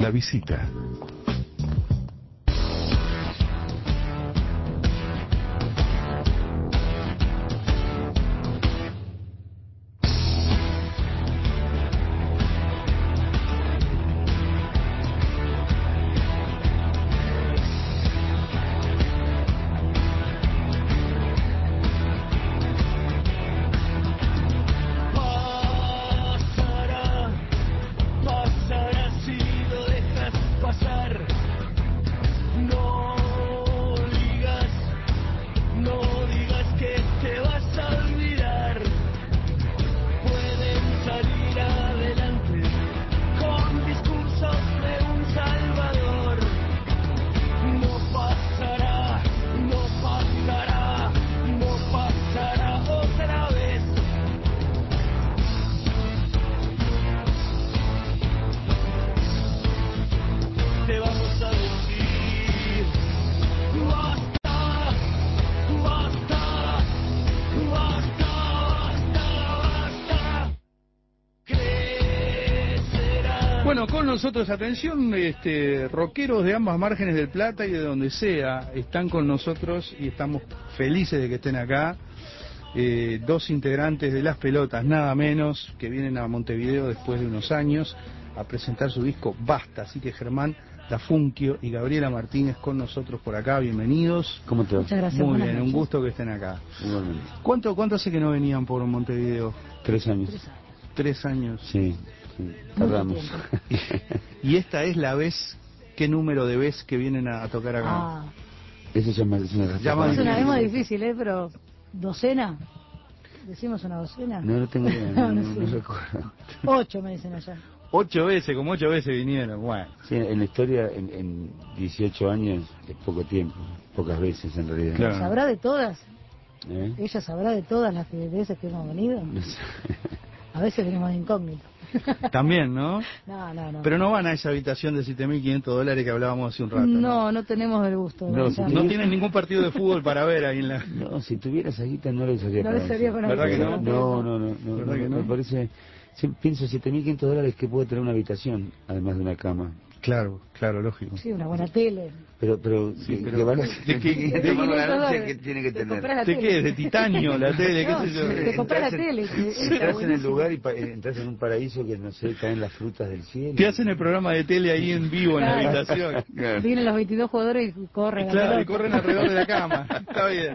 La visita. Bueno, con nosotros, atención, rockeros de ambas márgenes del Plata y de donde sea, están con nosotros y estamos felices de que estén acá. Dos integrantes de Las Pelotas, nada menos, que vienen a Montevideo después de unos años a presentar su disco Basta. Así que Germán Dafunquio y Gabriela Martínez con nosotros por acá, bienvenidos. ¿Cómo te va? Muchas gracias. Muy Buenas bien, noches. un gusto que estén acá. Igualmente. ¿Cuánto hace que no venían por Montevideo? 3 años. 3 años. Sí, tardamos. ¿Y esta es la vez, qué número de vez que vienen a tocar acá? Ah, Eso es una Llama es una difícil. misma difícil, pero ¿docena? ¿Decimos una docena? No tengo idea, no recuerdo. 8 me dicen allá. 8 veces, como 8 veces vinieron, bueno. Sí, en la historia, en 18 años, es poco tiempo, pocas veces en realidad. Claro. ¿Sabrá de todas? ¿Eh? ¿Ella sabrá de todas las veces que hemos venido? No sé. A veces venimos de incógnito. También, ¿no? No. Pero no van a esa habitación de $7.500 que hablábamos hace un rato. No tenemos el gusto. No, ¿verdad? si No tienen ningún partido de fútbol para ver ahí en la... No, si tuviera esa guita no le usaría No para le sería eso. para ¿Verdad que eso. no? ¿Verdad que no? Me parece... Pienso $7.500 que puede tener una habitación, además de una cama. Claro, lógico. Sí, una buena tele. Pero Sí, ¿qué pero- valor? ¿De qué- ¿Qué valor $500 que tiene que te tener? compras la ¿De tele. qué? ¿De titanio la tele? ¿Qué No, sé yo? te compras la tele. que está Entras en el buenísimo. lugar y entras en un paraíso que, no sé, caen las frutas del cielo. Te hacen el programa de tele ahí en vivo en la Claro. habitación. Vienen los 22 jugadores y corren. Claro, y pelota. corren alrededor de la cama. Está bien.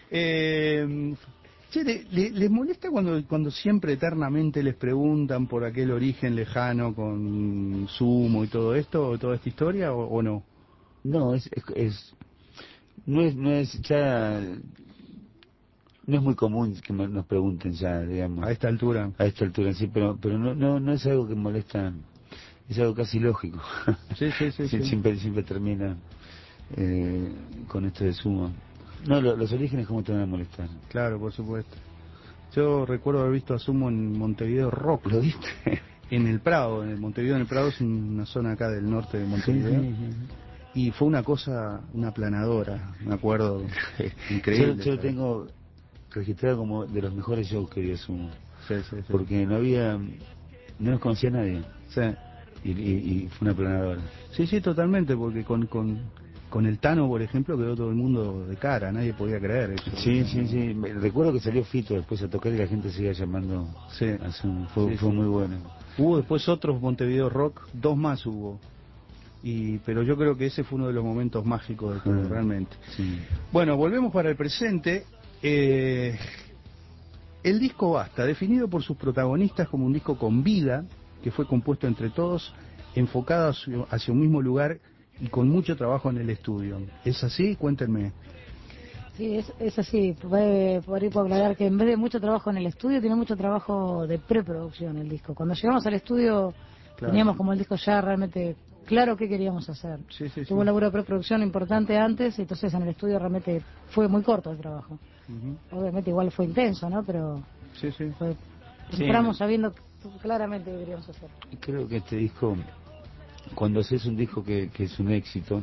Che, ¿les molesta cuando siempre eternamente les preguntan por aquel origen lejano con Sumo y todo esto, o toda esta historia, o no? No, no es ya, no es muy común que nos pregunten ya, digamos. A esta altura. A esta altura, sí, pero no es algo que molesta, es algo casi lógico. Sí. Siempre termina con esto de Sumo. No, los orígenes cómo te van a molestar. Claro, por supuesto. Yo recuerdo haber visto a Sumo en Montevideo Rock. ¿Lo viste? En el Prado, en Montevideo en el Prado es una zona acá del norte de Montevideo. Sí. Y fue una cosa, una aplanadora, me acuerdo. Increíble. Yo lo tengo registrado como de los mejores shows que dio Sumo. Sí. Porque no nos conocía a nadie. Sí. Y fue una aplanadora. Sí, totalmente, porque con el Tano, por ejemplo, quedó todo el mundo de cara, nadie podía creer eso. Sí. Recuerdo que salió Fito después a tocar y la gente seguía llamando Sí. a Sumo. Fue muy bueno. Hubo después otros Montevideo Rock, 2 más hubo. Pero yo creo que ese fue uno de los momentos mágicos de todo, realmente. Sí. Bueno, volvemos para el presente. El disco Basta, definido por sus protagonistas como un disco con vida, que fue compuesto entre todos, enfocado hacia un mismo lugar y con mucho trabajo en el estudio. ¿Es así? Cuéntenme. Sí, es así. Por ahí puedo aclarar que en vez de mucho trabajo en el estudio, tiene mucho trabajo de preproducción el disco. Cuando llegamos al estudio, Claro. teníamos como el disco ya realmente claro qué queríamos hacer. Sí. Tuvo un laburo de preproducción importante antes, y entonces en el estudio realmente fue muy corto el trabajo. Ujú. Obviamente igual fue intenso, ¿no? Pero Sí. entramos sabiendo claramente qué queríamos hacer. Y creo que este disco, cuando haces un disco que es un éxito.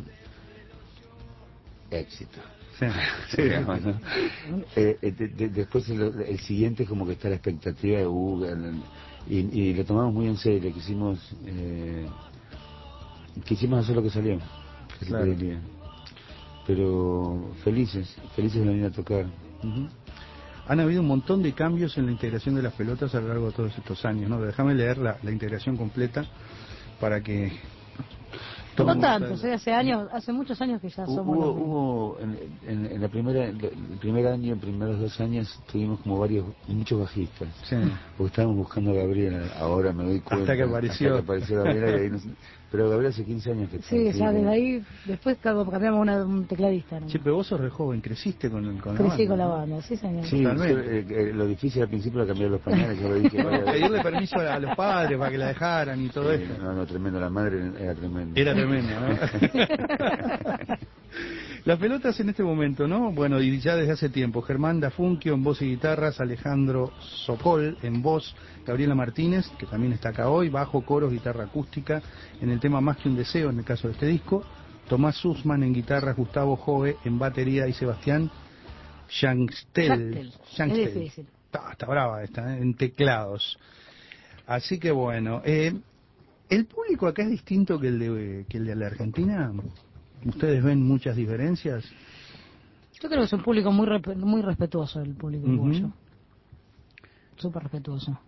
Sí. Digamos, ¿no? Después el siguiente es como que está la expectativa de y lo tomamos muy en serio, quisimos quisimos hacer lo que salió, que se Claro. pedía. Pero felices de venir a tocar. Ujú. Han habido un montón de cambios en la integración de las pelotas a lo largo de todos estos años, ¿no? Déjame leer la integración completa para que... No tanto, hace muchos años que ya somos los mismos. Hubo en el primer año, en primeros 2 años, tuvimos como muchos bajistas. Sí. Porque estábamos buscando a Gabriela, ahora me doy cuenta. Hasta que apareció. Gabriela, y ahí pero Gabriela hace 15 años que está. Sí, ya desde ahí, después cambiamos un tecladista, ¿no? Che, pero vos sos re joven, creciste con la banda. Crecí con la ¿no? banda, sí señor. Sí, Totalmente. lo difícil al principio era cambiar los pañales, yo lo dije varias veces. Pedirle permiso a los padres para que la dejaran y todo Sí, esto. no, tremendo, la madre era tremenda. Era tremendo, ¿no? Las pelotas en este momento, ¿no? Bueno, y ya desde hace tiempo. Germán Dafunquio en voz y guitarras, Alejandro Sokol en voz, Gabriela Martínez, que también está acá hoy, bajo, coros, guitarra acústica, en el tema Más que un deseo, en el caso de este disco. Tomás Sussman en guitarra, Gustavo Jove en batería y Sebastián Yangstel. Es difícil. Está brava esta, en teclados. Así que bueno, ¿el público acá es distinto que el de la Argentina? ¿Ustedes ven muchas diferencias? Yo creo que es un público muy respetuoso, el público uruguayo. Súper respetuoso.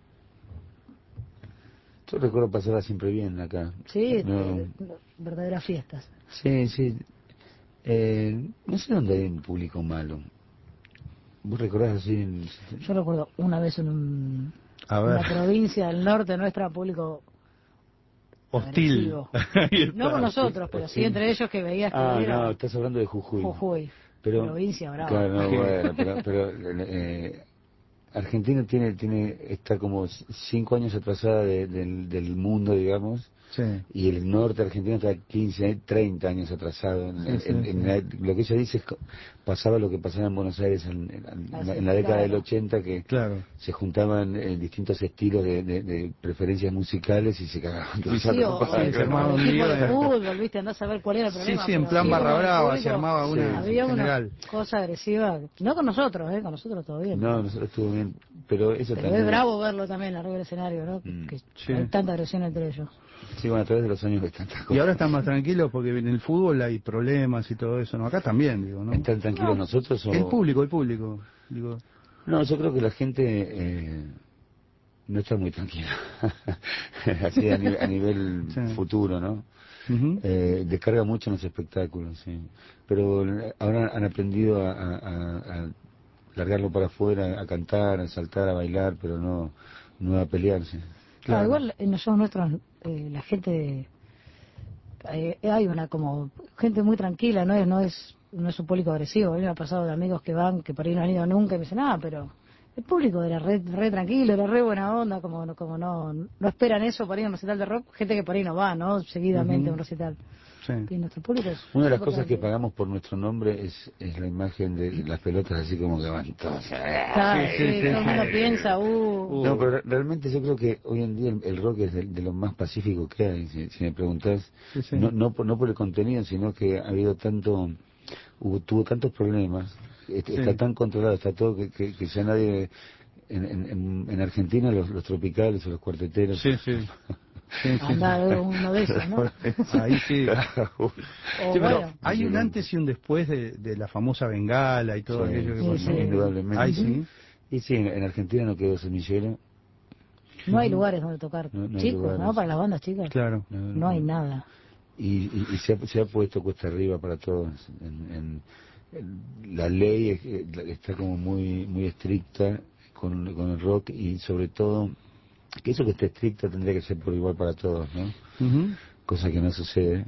Yo recuerdo pasarla siempre bien acá. Sí, No. verdaderas fiestas. Sí. No sé dónde hay un público malo. ¿Vos recordás así? Yo recuerdo una vez en A ver. una provincia del norte nuestra, público Hostil. agresivo. No con nosotros, pero sí entre ellos, que veías que era No, estás hablando de Jujuy. Pero, provincia brava. Claro, no, bueno, pero Argentina está como 5 años atrasada del mundo, digamos. Sí. Y el norte argentino está 15, 30 años atrasado. Lo que ella dice es que pasaba lo que pasaba en Buenos Aires en la década del 80, que se juntaban distintos estilos de preferencias musicales y se cagaban todos. Se armaba un lío de fútbol, viste, andás a ver cuál era el problema. Sí, en plan barra brava, se armaba una había general. Una cosa agresiva, no con nosotros, con nosotros todo bien. No, nosotros estuvo bien, pero eso pero también... es bravo verlo también arriba del escenario, ¿no? Que hay tanta agresión entre ellos. Sí, bueno, a través de los años están tantas cosas. Y ahora están más tranquilos porque en el fútbol hay problemas y todo eso, ¿no? Acá también, digo, ¿no? ¿Están tranquilos nosotros o...? El público, digo. No, yo creo que la gente no está muy tranquila. Así a nivel futuro, ¿no? Descarga mucho en los espectáculos, sí. Pero ahora han aprendido a largarlo para afuera, a cantar, a saltar, a bailar, pero no a pelearse. Claro. Igual en los shows nuestros la gente hay una como gente muy tranquila, no es un público agresivo. A mí me ha pasado de amigos que van, que por ahí no han ido nunca y me dicen, pero el público era re tranquilo, era re buena onda, como no esperan eso por ahí en un recital de rock, gente que por ahí no va, ¿no? Seguidamente a un recital. Sí. Y nuestro público es una de las cosas que pagamos por nuestro nombre es la imagen de las pelotas así como que van todas. Todo el mundo piensa, No, pero realmente yo creo que hoy en día el rock es de lo más pacífico que hay, si me preguntás. No por el contenido, sino que ha habido tuvo tantos problemas, está tan controlado, está todo que ya nadie... En Argentina los tropicales o los cuarteteros... Sí. Uno de esos, ¿no? Ahí sí. Pero hay un antes y un después de la famosa Bengala y todo aquello que indudablemente. Ahí sí. Y sí, en Argentina no quedó semillero. No hay lugares donde tocar chicos, ¿no? Para las bandas chicas. Claro. No hay nada. Y se ha puesto cuesta arriba para todos. La ley está como muy estricta con el rock y sobre todo que eso que esté estricta tendría que ser por igual para todos, ¿no? Cosa que no sucede.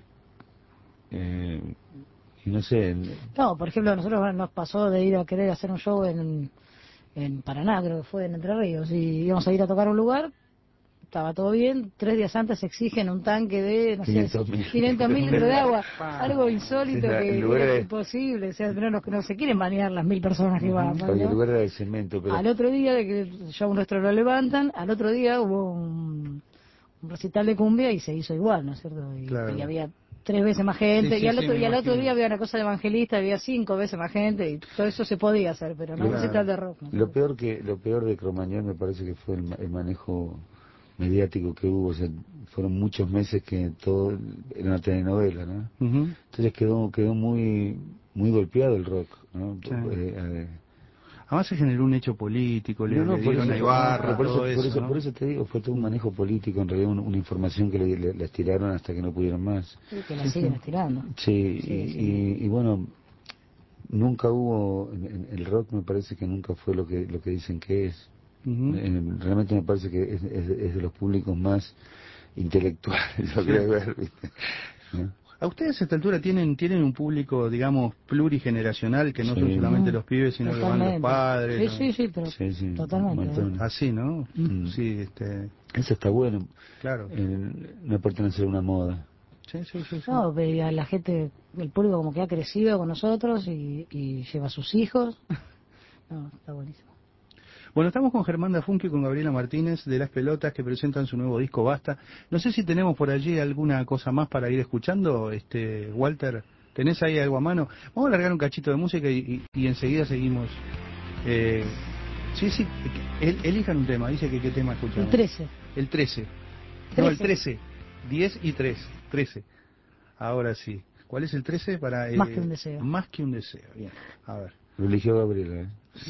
Y no sé... No, por ejemplo, a nosotros nos pasó de ir a querer hacer un show en Paraná, creo que fue en Entre Ríos, y íbamos a ir a tocar a un lugar, estaba todo bien, 3 días antes exigen un tanque de, no sé, 500.000 litros de agua, algo insólito que es imposible, o sea, no se quieren bañar las 1.000 personas que van, ¿no? El lugar era de cemento, pero... Al otro día de que el show nuestro lo levantan, al otro día hubo un recital de cumbia y se hizo igual, ¿no es cierto? Y había 3 veces más gente, y al otro día había una cosa de evangelista, había 5 veces más gente, y todo eso se podía hacer, pero no recital de rock. ¿No? Lo peor de Cromañón me parece que fue el manejo mediático que hubo, o sea, fueron muchos meses que todo era una telenovela, ¿no? Entonces quedó muy golpeado el rock, ¿no? Sí. Además se generó un hecho político, le dieron a Ibarra, todo eso, ¿no? Por eso te digo, fue todo un manejo político, en realidad una información que le estiraron hasta que no pudieron más. Sí, que la siguen estirando. Sí, y bueno, nunca hubo, el rock me parece que nunca fue lo que dicen que es. Realmente me parece que es de los públicos más intelectuales, lo creo ver, ¿viste? ¿No? ¿A ustedes a esta altura tienen un público, digamos, plurigeneracional, que no son solamente los pibes, sino totalmente. que van los padres? Sí, pero totalmente. Así, ¿no? Sí, Eso está bueno. Claro. No pertenecer a una moda. Sí. No, a la gente, el público como que ha crecido con nosotros y lleva a sus hijos. No, está buenísimo. Bueno, estamos con Germán Dafunque y con Gabriela Martínez de Las Pelotas, que presentan su nuevo disco Basta. No sé si tenemos por allí alguna cosa más para ir escuchando, Walter. ¿Tenés ahí algo a mano? Vamos a largar un cachito de música y enseguida seguimos. Sí, elijan un tema. Dice que qué tema escuchamos. El 13. No, el 13. 10 y 3. 13. Ahora sí. ¿Cuál es el 13? Más que un deseo. Más que un deseo. Bien. A ver. Lo eligió Gabriela,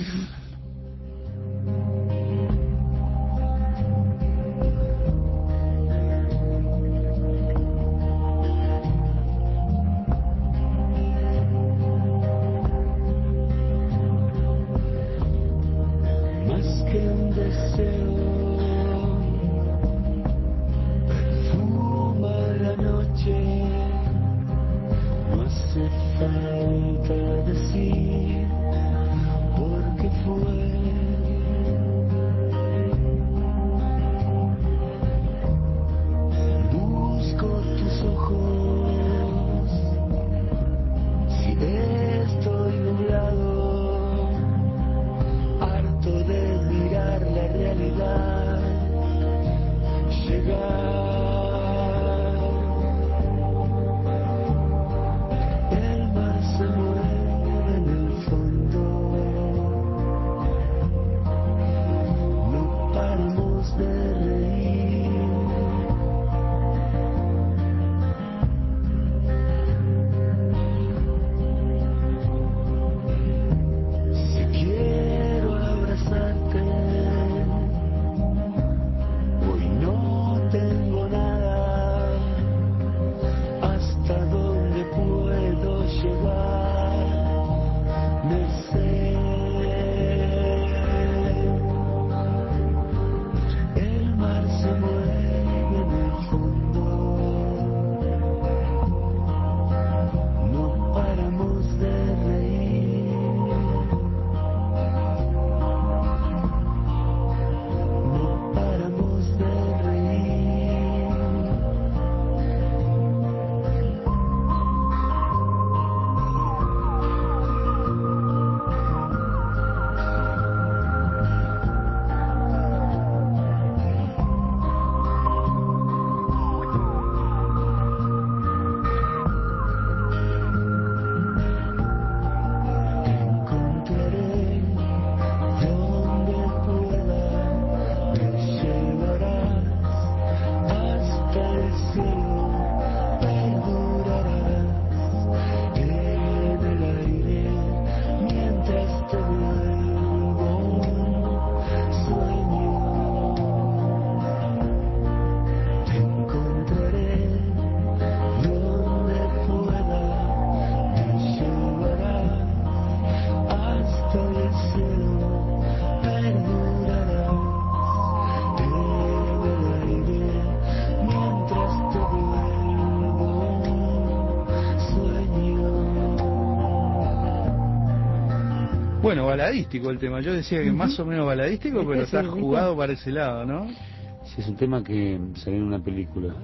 Bueno, baladístico el tema. Yo decía que más o menos baladístico, pero está jugado para ese lado, ¿no? Sí, es un tema que salió en una película.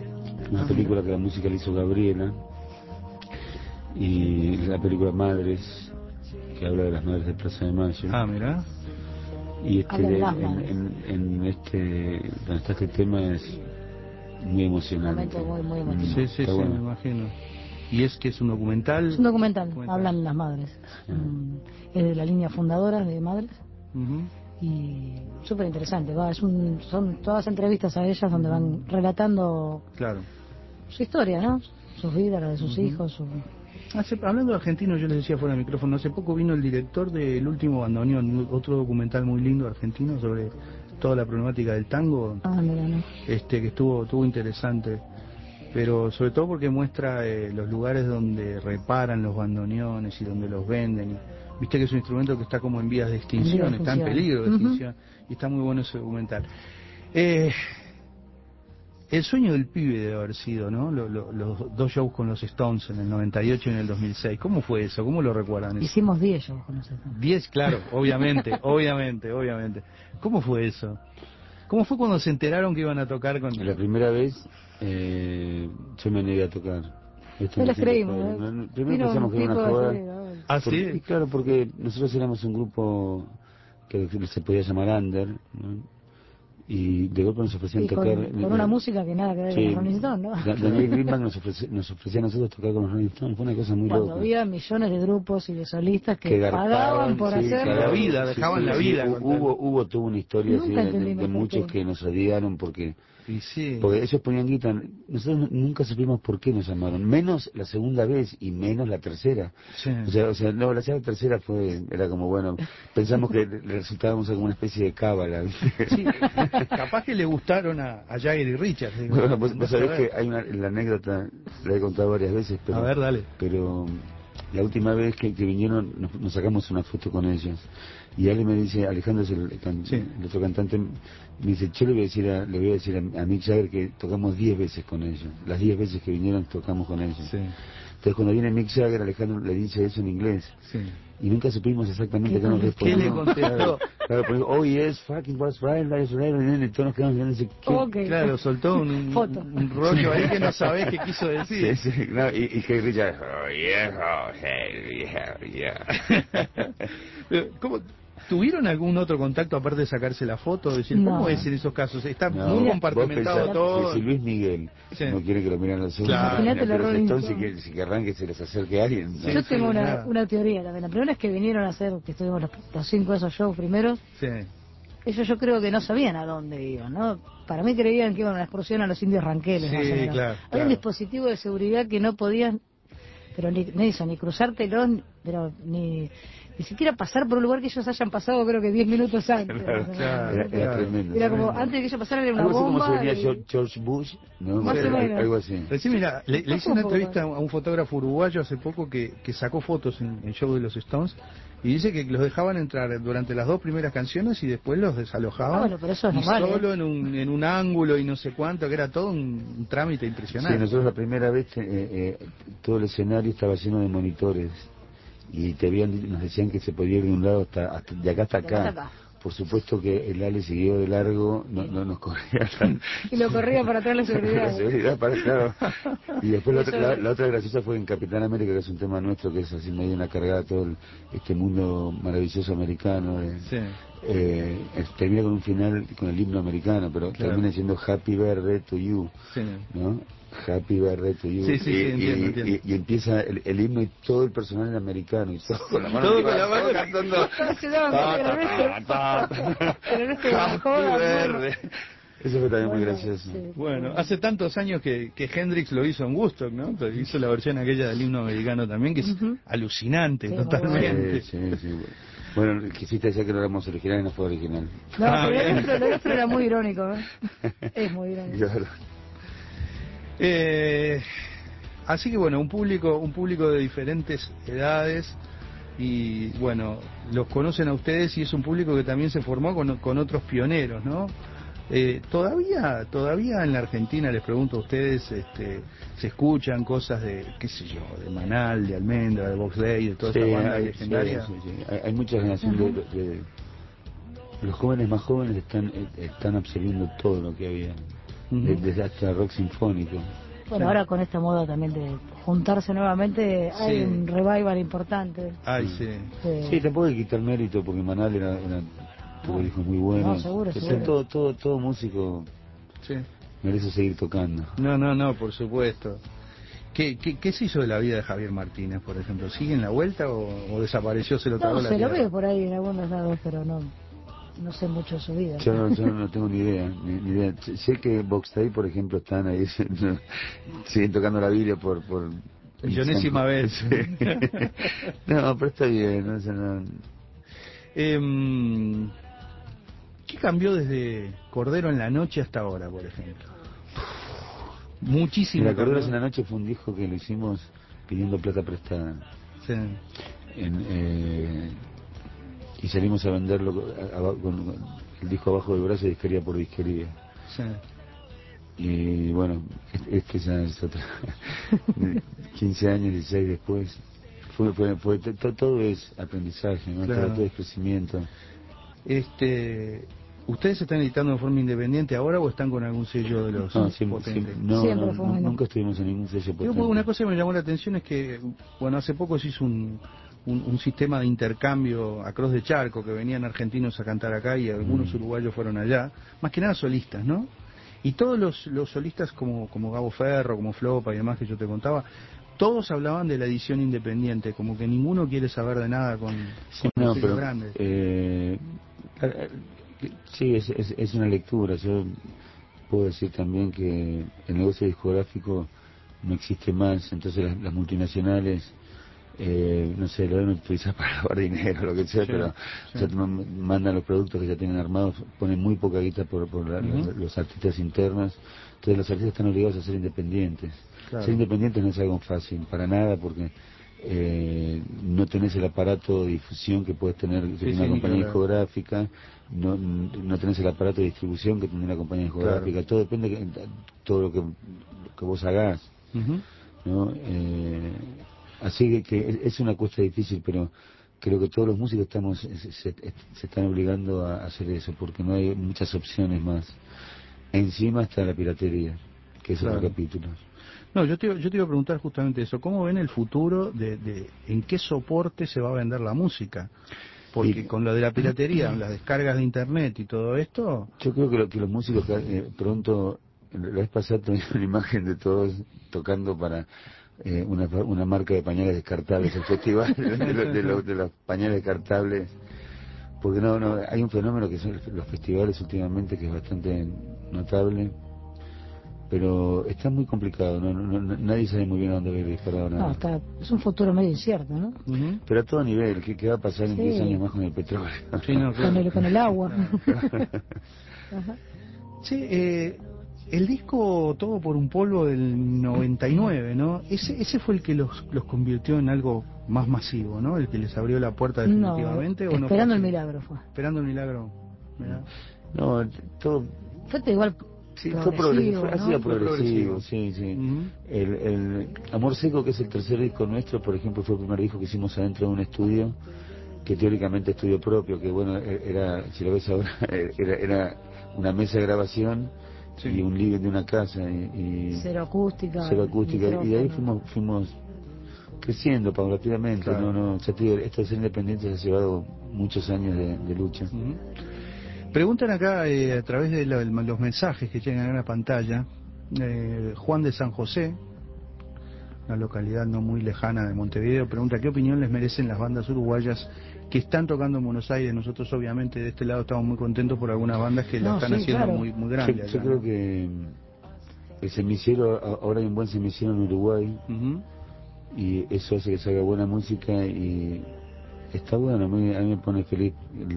Una película que la música la hizo Gabriela. Y la película Madres, que habla de las madres de Plaza de Mayo. Ah, mira. Y donde está este tema es muy emocionante. Muy emocionante. Sí, bueno. Me imagino. ¿Y es que es un documental? Es un documental. Hablan las madres. Es de la línea fundadora de Madres. y súper interesante. Son todas entrevistas a ellas donde van relatando su historia, ¿no? Sus vidas, la de sus hijos. Hablando de argentinos, yo les decía fuera del micrófono, hace poco vino el director del Último Bandoneón, otro documental muy lindo argentino sobre toda la problemática del tango, mira, no. Que estuvo interesante, pero sobre todo porque muestra los lugares donde reparan los bandoneones y donde los venden. Viste que es un instrumento que está como en vías de extinción, está en peligro de extinción, y está muy bueno ese documental. El sueño del pibe debe haber sido, ¿no? Los 2 shows con los Stones en el 98 y en el 2006. ¿Cómo fue eso? ¿Cómo lo recuerdan? Hicimos 10 shows con los Stones. 10, claro, obviamente. ¿Cómo fue eso? ¿Cómo fue cuando se enteraron que iban a tocar con...? La primera vez yo me negué a tocar. No les creímos. Primero pensamos que era una joda. ¿Ah, sí? Y claro, porque nosotros éramos un grupo que se podía llamar Under, ¿no? Y de golpe nos ofrecían tocar con una música que nada que ver con los Rolling Stones, ¿no? Daniel Greenbank nos ofrecía a nosotros tocar con los Rolling Stones. Fue una cosa muy loca. Cuando había millones de grupos y de solistas que pagaban por hacerlo. La vida, dejaban la vida. Hubo una historia así de muchos que nos odiaron porque ellos ponían guita. Nosotros nunca supimos por qué nos llamaron, menos la segunda vez y menos la tercera. O sea, no, la tercera era como, bueno, pensamos que le resultábamos como una especie de cábala, ¿viste? Sí, capaz que le gustaron a Jagger y Richards. Bueno, vos sabés que hay la anécdota, la he contado varias veces, pero, a ver, dale. Pero la última vez que vinieron nos sacamos una foto con ellos. Y alguien me dice, Alejandro es el otro cantante, me dice, yo le voy a decir a Mick Jagger que tocamos 10 veces con ellos. Las 10 veces que vinieron tocamos con ellos. Sí. Entonces cuando viene Mick Jagger, Alejandro le dice eso en inglés. Sí. Y nunca supimos exactamente qué nos respondió. ¿Qué le contestó? Claro, pues, oh yes, fucking was right, y todos nos quedamos mirando y okay. Claro, soltó un rollo ahí que no sabés qué quiso decir. Sí, claro, y que Richard, oh yeah. ¿Cómo? ¿Tuvieron algún otro contacto aparte de sacarse la foto? Decir, ¿cómo es en esos casos? Está muy compartimentado todo. Si Luis Miguel no quiere que lo miren los ojos, imagínate la Rolling Stones, si querrán que se les acerque a alguien. Yo tengo una teoría también. La primera es que vinieron a hacer, que estuvimos los 5 de esos shows primeros. Sí. Ellos yo creo que no sabían a dónde iban, ¿no? Para mí creían que iban a una excursión a los Indios Ranqueles. Sí, claro. Había un dispositivo de seguridad que no podían, pero ni cruzártelo, pero ni siquiera pasar por un lugar que ellos hayan pasado, creo que 10 minutos antes. Era tremendo. Era como, antes de que ellos pasaran, era una algo bomba. Como se venía George Bush, ¿no? Más o menos. Algo así. Sí, mira, le hice una entrevista a un fotógrafo uruguayo hace poco que sacó fotos en el show de los Stones y dice que los dejaban entrar durante las 2 primeras canciones y después los desalojaban. Bueno, pero eso es normal, solo en un ángulo y no sé cuánto, que era todo un trámite impresionante. Sí, nosotros la primera vez todo el escenario estaba lleno de monitores. Y nos decían que se podía ir de un lado de acá hasta acá. Por supuesto que el Ale siguió de largo, no nos corría tan... Y lo corría para atrás la seguridad. La seguridad claro. Y después la otra graciosa fue en Capitán América, que es un tema nuestro, que es así medio una cargada todo este mundo maravilloso americano. Termina con un final, con el himno americano, pero termina siendo Happy Birthday to You, ¿no? Happy Birthday to You. Entiendo. Y empieza el himno y todo el personal americano y todo con la mano cantando. Eso fue también muy gracioso. Bueno, hace tantos años que Hendrix lo hizo en Woodstock, ¿no? Hizo la versión aquella del himno americano también, que es alucinante, totalmente. Sí. Bueno, quisiste decir que no éramos originales, no fue original. No, pero lo nuestro era muy irónico, Es muy irónico. Claro. Así que bueno, un público de diferentes edades y bueno, los conocen a ustedes y es un público que también se formó con otros pioneros, ¿no? Todavía en la Argentina, les pregunto a ustedes, se escuchan cosas de, qué sé yo, de Manal, de Almendra, de Box Day, de toda esta banda legendaria. Sí. Hay mucha generación de los jóvenes más jóvenes están absorbiendo todo lo que había. Desde hasta rock sinfónico. Bueno, ahora con esta moda también de juntarse nuevamente, hay un revival importante. Sí, tampoco hay que quitar mérito porque Manal tuvo hijos muy buenos. Seguro. Todo músico merece seguir tocando. No, por supuesto. ¿Qué se hizo de la vida de Javier Martínez, por ejemplo? ¿Sigue en la vuelta o desapareció, se lo tragó la tierra? Se lo veo por ahí en algunos lados, pero no. no sé mucho de su vida. Yo no tengo ni idea, ni idea. Sé que Vox Day, por ejemplo, están ahí, siguen tocando la Biblia por millonésima vez. Sí. No, pero está bien, ¿no? O sea, no... ¿Qué cambió desde Cordero en la Noche hasta ahora, por ejemplo? Muchísimo. Mira, Corderos en la Noche fue un disco que lo hicimos pidiendo plata prestada. Sí. Y salimos a venderlo con el disco abajo del brazo, disquería por disquería. Sí. Y bueno, este ya es otra. 15 años, 16 después. Todo es aprendizaje, ¿no? Claro. Todo es crecimiento. ¿Ustedes están editando de forma independiente ahora o están con algún sello de los potentes? Nunca estuvimos en ningún sello potente. Una cosa que me llamó la atención es que, bueno, hace poco se hizo un sistema de intercambio a Cross de Charco, que venían argentinos a cantar acá y algunos uruguayos fueron allá, más que nada solistas, ¿no? Y todos los solistas como Gabo Ferro, como Flopa y demás que yo te contaba, todos hablaban de la edición independiente, como que ninguno quiere saber de nada con los sellos grandes. Sí, es una lectura. Yo puedo decir también que el negocio discográfico no existe más, entonces las multinacionales, no sé, lo deben utilizar para lavar dinero, lo que sea, sí, pero sí. Ya mandan los productos que ya tienen armados, ponen muy poca guita por los artistas internos, entonces los artistas están obligados a ser independientes. Claro. Ser independientes no es algo fácil, para nada, porque no tenés el aparato de difusión que puedes tener una compañía discográfica, no tenés el aparato de distribución que tiene una compañía discográfica, claro. Todo depende de todo lo que vos hagás, ¿no? Así que es una cuesta difícil, pero creo que todos los músicos se están obligando a hacer eso, porque no hay muchas opciones más. Encima está la piratería, que es otro capítulo. No, yo te iba a preguntar justamente eso. ¿Cómo ven el futuro de en qué soporte se va a vender la música? Porque con lo de la piratería, las descargas de internet y todo esto... Yo creo que los músicos pronto... La vez pasada tuve una imagen de todos tocando para una marca de pañales descartables, el festival de los pañales descartables. Porque no hay un fenómeno que son los festivales últimamente que es bastante notable. Pero está muy complicado, nadie sabe muy bien a dónde va a ir disparado nada. No, es un futuro medio incierto, ¿no? Pero a todo nivel, ¿qué va a pasar en 10 años más con el petróleo? Sí, no, claro. Con el agua. Sí, el disco Todo por un polvo del 99, ¿no? Ese fue el que los convirtió en algo más masivo, ¿no? El que les abrió la puerta definitivamente. ¿O Esperando el milagro fue. Esperando el milagro. No, todo... Fue igual... Sí, fue progresivo, ha sido progresivo, sí. El Amor Seco, que es el tercer disco nuestro, por ejemplo, fue el primer disco que hicimos adentro de un estudio, que teóricamente estudio propio, que bueno, era, si lo ves ahora, era una mesa de grabación y un living de una casa. Y cero acústica. Y de ahí fuimos creciendo paulatinamente. Claro. Ya te digo, esto de ser independiente ha llevado muchos años de lucha. Preguntan acá a través de los mensajes que llegan a la pantalla, Juan de San José, una localidad no muy lejana de Montevideo, pregunta ¿qué opinión les merecen las bandas uruguayas que están tocando en Buenos Aires? Nosotros obviamente de este lado estamos muy contentos por algunas bandas que la están haciendo muy grandes. Yo creo que el semillero, ahora hay un buen semillero en Uruguay, y eso hace que salga buena música y está bueno, a mí me pone feliz.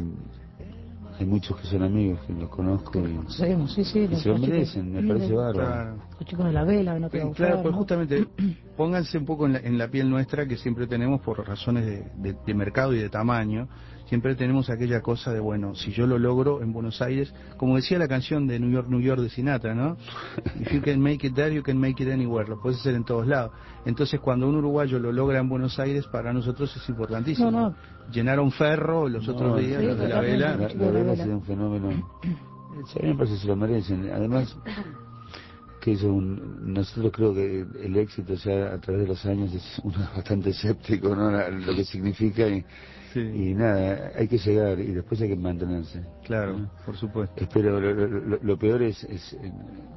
Hay muchos que son amigos, que los conozco y se lo merecen, me parece bárbaro. Los chicos de la vela, no te claro, pues justamente pónganse un poco en la piel nuestra que siempre tenemos por razones de mercado y de tamaño. Siempre tenemos aquella cosa de, bueno, si yo lo logro en Buenos Aires, como decía la canción de New York, New York de Sinatra, ¿no? If you can make it there, you can make it anywhere. Lo puedes hacer en todos lados. Entonces, cuando un uruguyo lo logra en Buenos Aires, para nosotros es importantísimo. Llenaron Ferro los otros días, los de la vela. La vela ha sido un fenómeno. A mí me parece que se lo merecen. Además, que nosotros creo que el éxito ya a través de los años es uno bastante escéptico, ¿no? Lo que significa y nada, hay que llegar y después hay que mantenerse. Claro, por supuesto. Pero lo peor es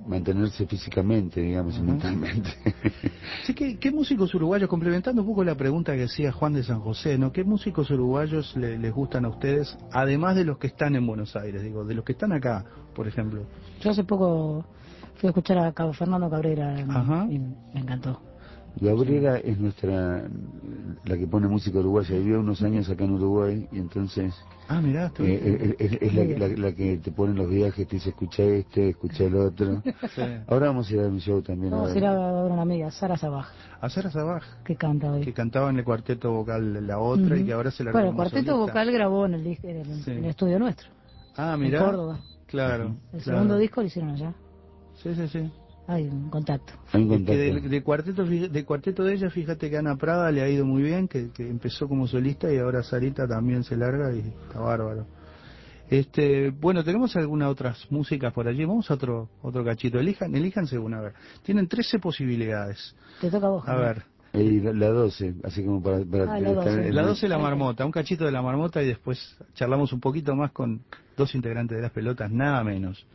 mantenerse físicamente, digamos, y mentalmente. Sí, ¿qué músicos uruguayos, complementando un poco la pregunta que hacía Juan de San José, ¿no? ¿Qué músicos uruguayos les gustan a ustedes, además de los que están en Buenos Aires, digo, de los que están acá, por ejemplo? Yo hace poco fui a escuchar a Cabo Fernando Cabrera y me encantó. Cabrera es la que pone música uruguaya. Vivió unos años acá en Uruguay y entonces mirá, es la que te pone los viajes, te dice escucha escucha el otro. Sí. Ahora vamos a ir a un show también. Vamos a ir a ver una amiga, Sara Sabaj. A Sara Sabaj, que canta hoy. Que cantaba en el cuarteto vocal La Otra y que ahora se la Bueno, el cuarteto vocal grabó en el estudio nuestro. Mirá. En Córdoba. Claro. El segundo disco lo hicieron allá. Sí. Hay un contacto. De cuarteto de ella, fíjate que Ana Prada le ha ido muy bien, que empezó como solista y ahora Sarita también se larga y está bárbaro. Bueno, tenemos algunas otras músicas por allí. Vamos a otro cachito. Elíjanse una, a ver. Tienen 13 posibilidades. Te toca a vos. A ver. Y la 12, así como para la 12 la marmota, un cachito de la marmota y después charlamos un poquito más con dos integrantes de Las Pelotas, nada menos.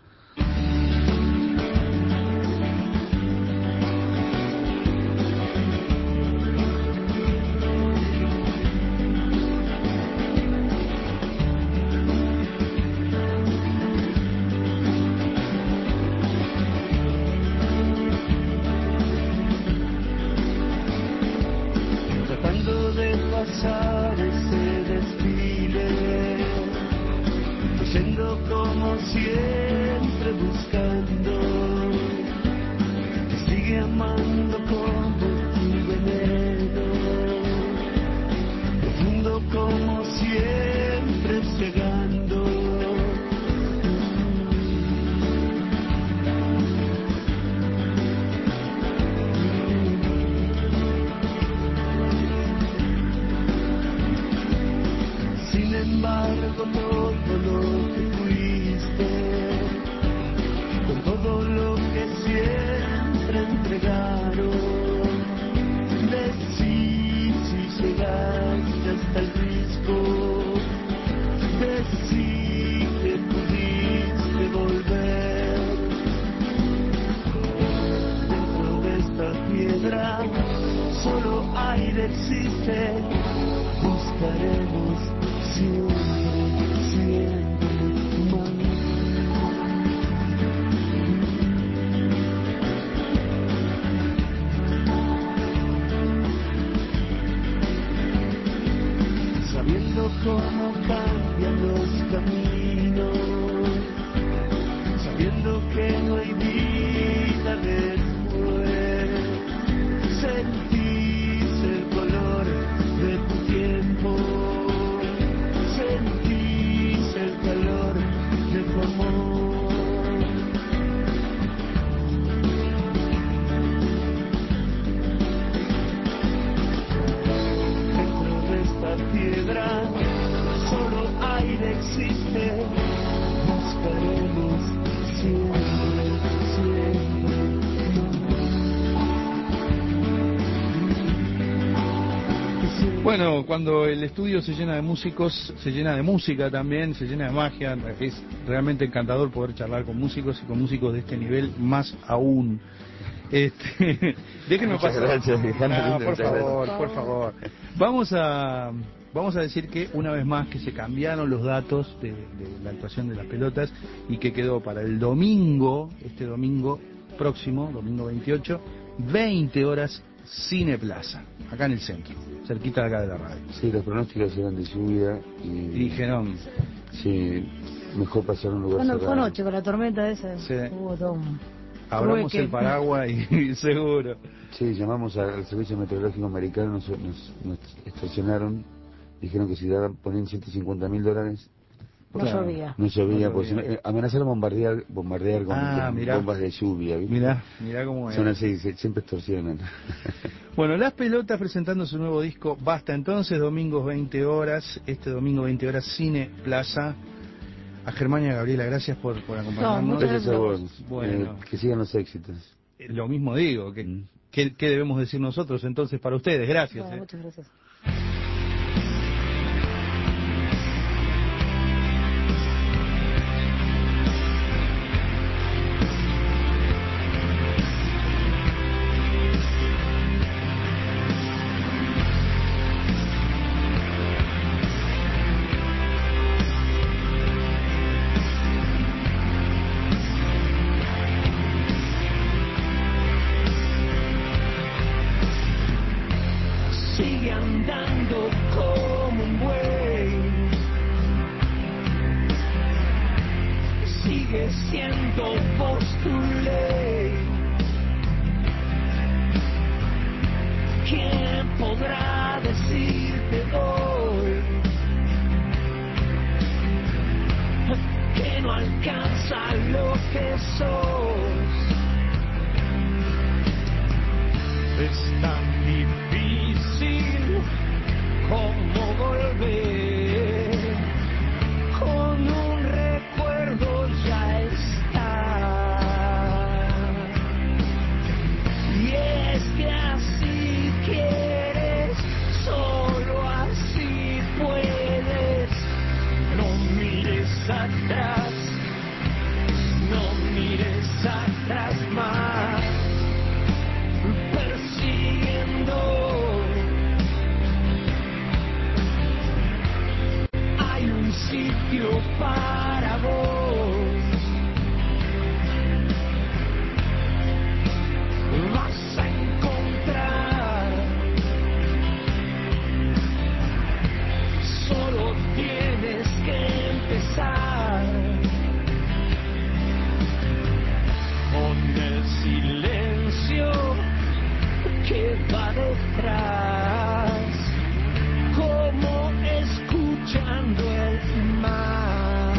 Bueno, cuando el estudio se llena de músicos, se llena de música también, se llena de magia. Es realmente encantador poder charlar con músicos y con músicos de este nivel más aún. Déjenme pasar. Gracias, por favor. Vamos a decir que una vez más que se cambiaron los datos de la actuación de Las Pelotas y que quedó para el domingo, este domingo próximo, domingo 28, 20 horas, Cine Plaza, acá en el centro, cerquita de acá de la radio. Sí, los pronósticos eran de lluvia y dijeron, sí, mejor pasar a un lugar cerrado. Fue noche con la tormenta esa. Sí. Hubo todo abramos el paraguas y seguro. Sí, llamamos al Servicio Meteorológico Americano, nos extorsionaron, dijeron que si ponían $150,000 no llovía. No llovía, porque amenazaron bombardear con bombas de lluvia. ¿Viste? Mirá cómo es. Son así, siempre extorsionan. Bueno, Las Pelotas presentando su nuevo disco Basta Entonces, domingos 20 horas, este domingo 20 horas, Cine Plaza. A Germán y a Gabriela, gracias por acompañarnos. Gracias a vos. Bueno, que sigan los éxitos. Lo mismo digo, ¿qué debemos decir nosotros entonces para ustedes? Gracias. Bueno, muchas gracias. sigue andando como un buey, sigue siendo vos tu ley. ¿Quién podrá decirte hoy que no alcanza lo que sos? Es tan difícil como volver, con un recuerdo ya está. Y es que así quieres, solo así puedes. No mires atrás, no mires atrás más, persiguiendo. Hay un sitio para vos, vas a encontrar. Solo tienes que empezar con el silencio que va detrás, como escuchando el mar.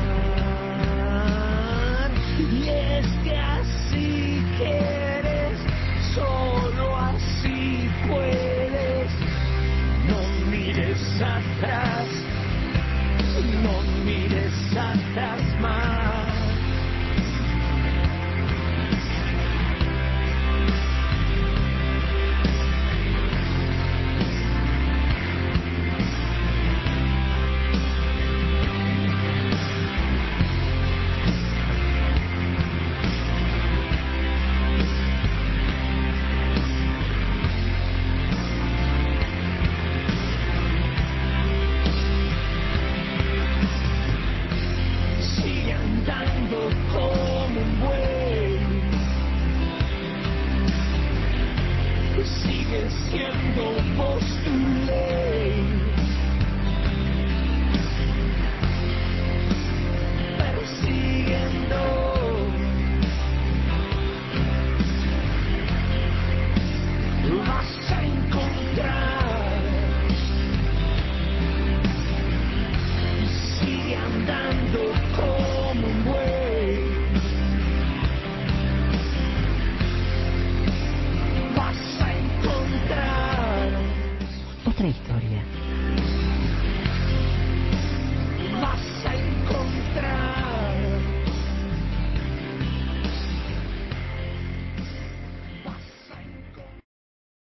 Y es que así quieres, solo así puedes. No mires atrás, no mires atrás más. Sigue andando como un buey, sigue siendo vos tu ley, persiguiendo. Vas a encontrar. Sigue andando como un buey, vas a encontrar. Otra historia.